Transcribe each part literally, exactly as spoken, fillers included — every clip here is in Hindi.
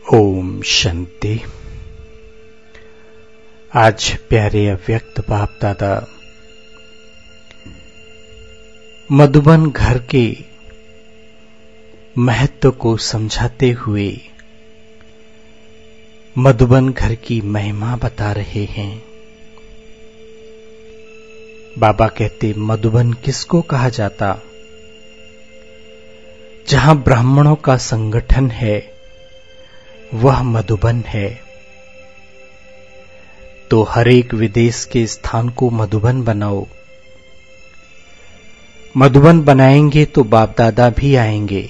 ओम शांति। आज प्यारे अव्यक्त बाप दादा मधुबन घर के महत्व को समझाते हुए मधुबन घर की महिमा बता रहे हैं। बाबा कहते मधुबन किसको कहा जाता? जहां ब्राह्मणों का संगठन है वह मधुबन है। तो हर एक विदेश के स्थान को मधुबन बनाओ। मधुबन बनाएंगे तो बाप दादा भी आएंगे,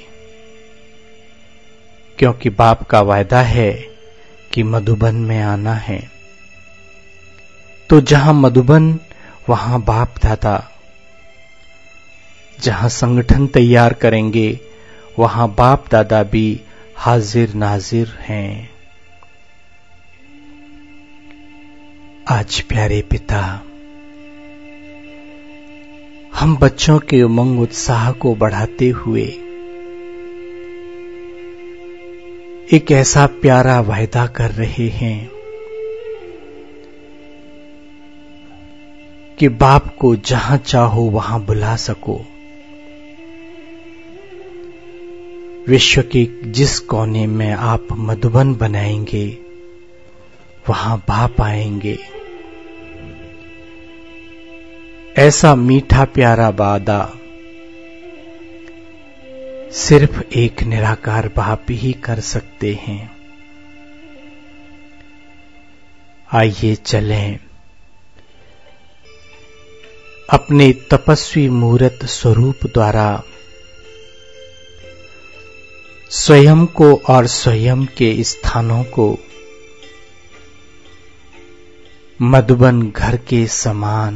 क्योंकि बाप का वायदा है कि मधुबन में आना है। तो जहां मधुबन वहां बाप दादा। जहां संगठन तैयार करेंगे वहां बाप दादा भी हाजिर नाजिर हैं। आज प्यारे पिता, हम बच्चों के उमंग उत्साह को बढ़ाते हुए एक ऐसा प्यारा वायदा कर रहे हैं कि बाप को जहां चाहो वहां बुला सको। विश्व के जिस कोने में आप मधुबन बनाएंगे वहां बाप आएंगे। ऐसा मीठा प्यारा वादा सिर्फ एक निराकार बाप ही कर सकते हैं। आइए चलें अपने तपस्वी मूर्त स्वरूप द्वारा स्वयं को और स्वयं के स्थानों को मधुबन घर के समान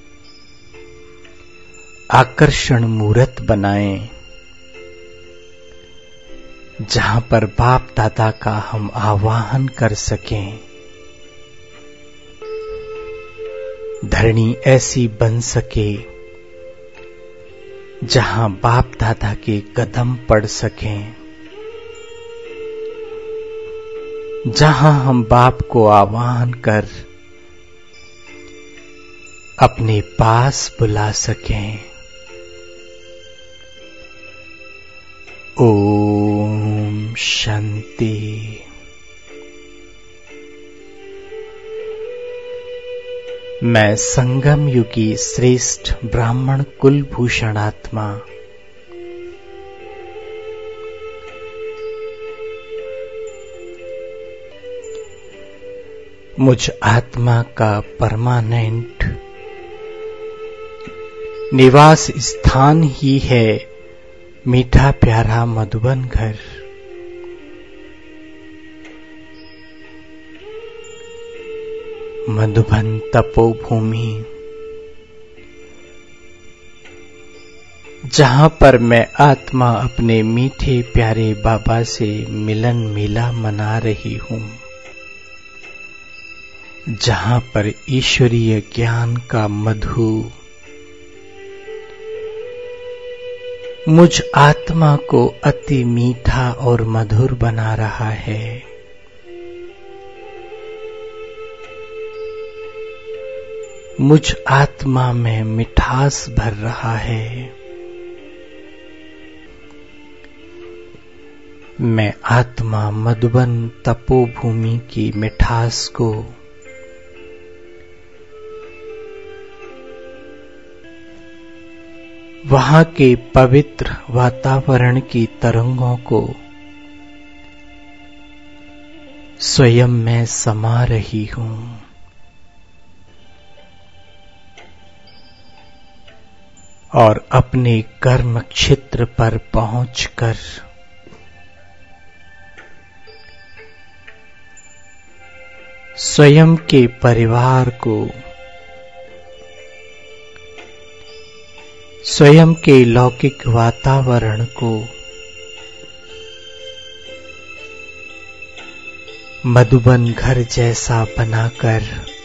आकर्षण मूर्त बनाएं, जहां पर बाप दादा का हम आवाहन कर सकें। धरणी ऐसी बन सके जहां बाप दादा के कदम पड़ सकें, जहां हम बाप को आह्वान कर अपने पास बुला सकें। ओम शांति। मैं संगम युगी श्रेष्ठ ब्राह्मण कुलभूषण आत्मा मुझ आत्मा का परमानेंट निवास स्थान ही है मीठा प्यारा मधुबन घर। मधुबन तपोभूमि, जहां पर मैं आत्मा अपने मीठे प्यारे बाबा से मिलन मेला मना रही हूं, जहां पर ईश्वरीय ज्ञान का मधु मुझ आत्मा को अति मीठा और मधुर बना रहा है। मुझ आत्मा में मिठास भर रहा है। मैं आत्मा मधुबन तपोभूमि की मिठास को वहां के पवित्र वातावरण की तरंगों को स्वयं में समा रही हूं। और अपने कर्म क्षेत्र पर पहुंचकर स्वयं के परिवार को, स्वयं के लौकिक वातावरण को मधुबन घर जैसा बनाकर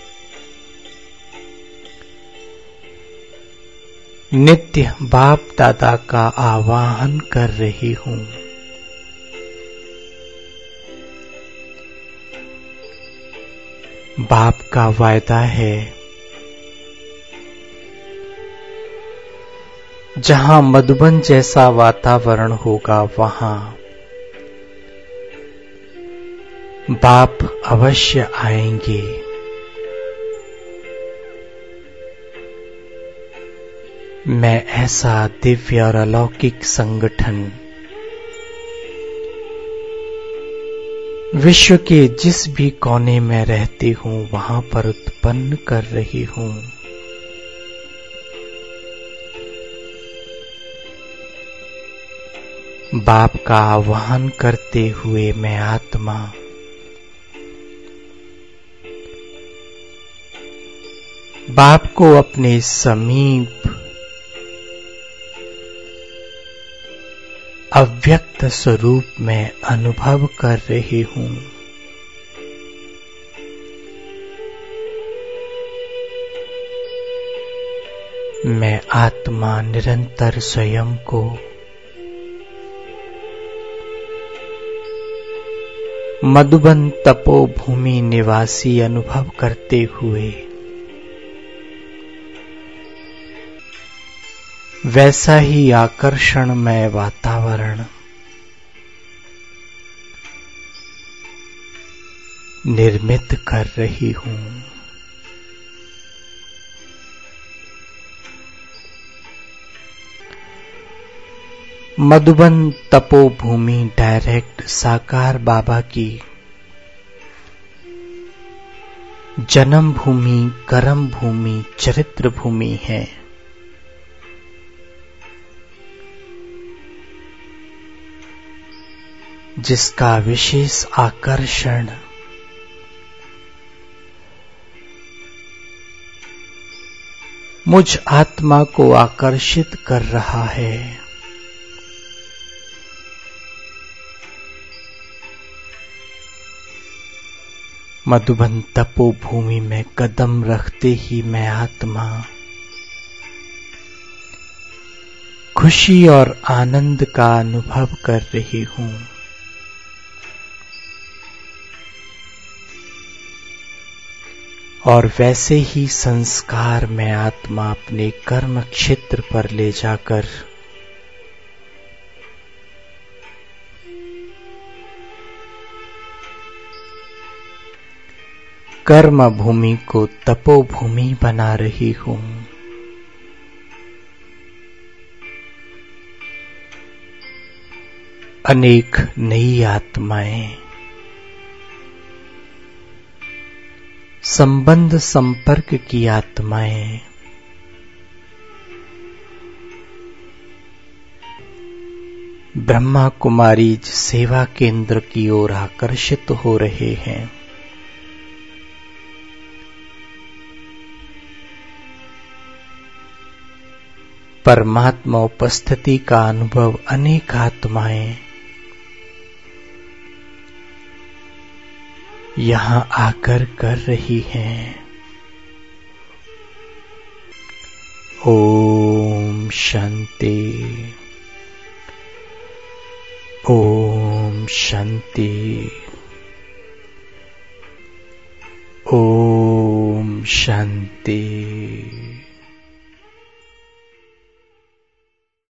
नित्य बाप दादा का आवाहन कर रही हूं। बाप का वायदा है, जहां मधुबन जैसा वातावरण होगा वहां बाप अवश्य आएंगे। मैं ऐसा दिव्य और अलौकिक संगठन विश्व के जिस भी कोने में रहती हूं वहां पर उत्पन्न कर रही हूं। बाप का आह्वान करते हुए मैं आत्मा बाप को अपने समीप अव्यक्त स्वरूप में अनुभव कर रही हूं। मैं आत्मा निरंतर स्वयं को मधुबन तपोभूमि निवासी अनुभव करते हुए वैसा ही आकर्षणमय वातावरण निर्मित कर रही हूं। मधुबन तपोभूमि डायरेक्ट साकार बाबा की जन्म भूमि, कर्म भूमि, चरित्र भूमि है। जिसका विशेष आकर्षण मुझ आत्मा को आकर्षित कर रहा है। मधुबन तपोभूमि में कदम रखते ही मैं आत्मा खुशी और आनंद का अनुभव कर रही हूं। और वैसे ही संस्कार में आत्मा अपने कर्म क्षेत्र पर ले जाकर कर्म भूमि को तपोभूमि बना रही हूं। अनेक नई आत्माएं संबंध संपर्क की आत्माएं ब्रह्मा कुमारी सेवा केंद्र की ओर आकर्षित हो रहे हैं। परमात्मा उपस्थिति का अनुभव अनेक आत्माएं यहां आकर कर रही हैं। ओम शांति, ओम शांति, ओम शांति।